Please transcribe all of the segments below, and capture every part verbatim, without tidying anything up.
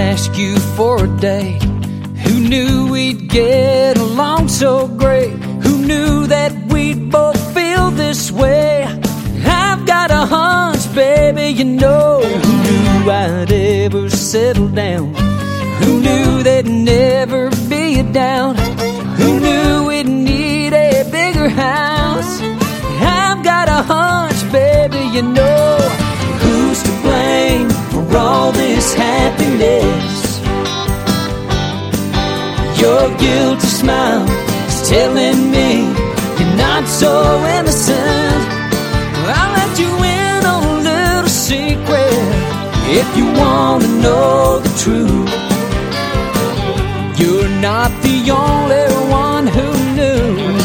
ask you for a day. Who knew we'd get along so great? Who knew that we'd both feel this way? I've got a hunch, baby, you know. Who knew I'd ever settle down? Who knew there'd never be a doubt? Who knew we'd need a bigger house? I've got a hunch, baby, you know. Who's to blame for all this happiness? Your guilty smile is telling me you're not so innocent. I'll let you in on a little secret if you want to know the truth. You're not the only one who knew.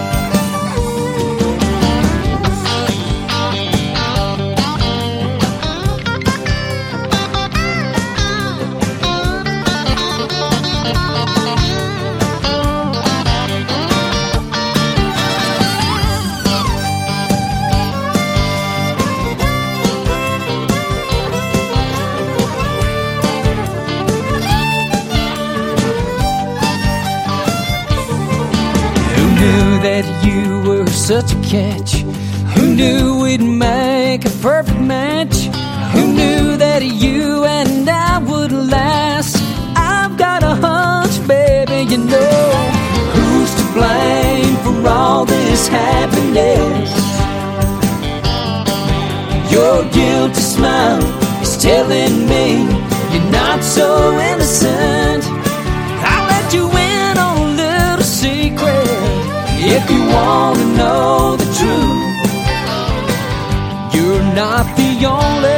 That you were such a catch. Who knew we'd make a perfect match? Who knew that you and I would last? I've got a hunch, baby, you know. Who's to blame for all this happiness? Your guilty smile is telling me you're not so innocent. I'll let you in on a little secret if you want to know the truth. You're not the only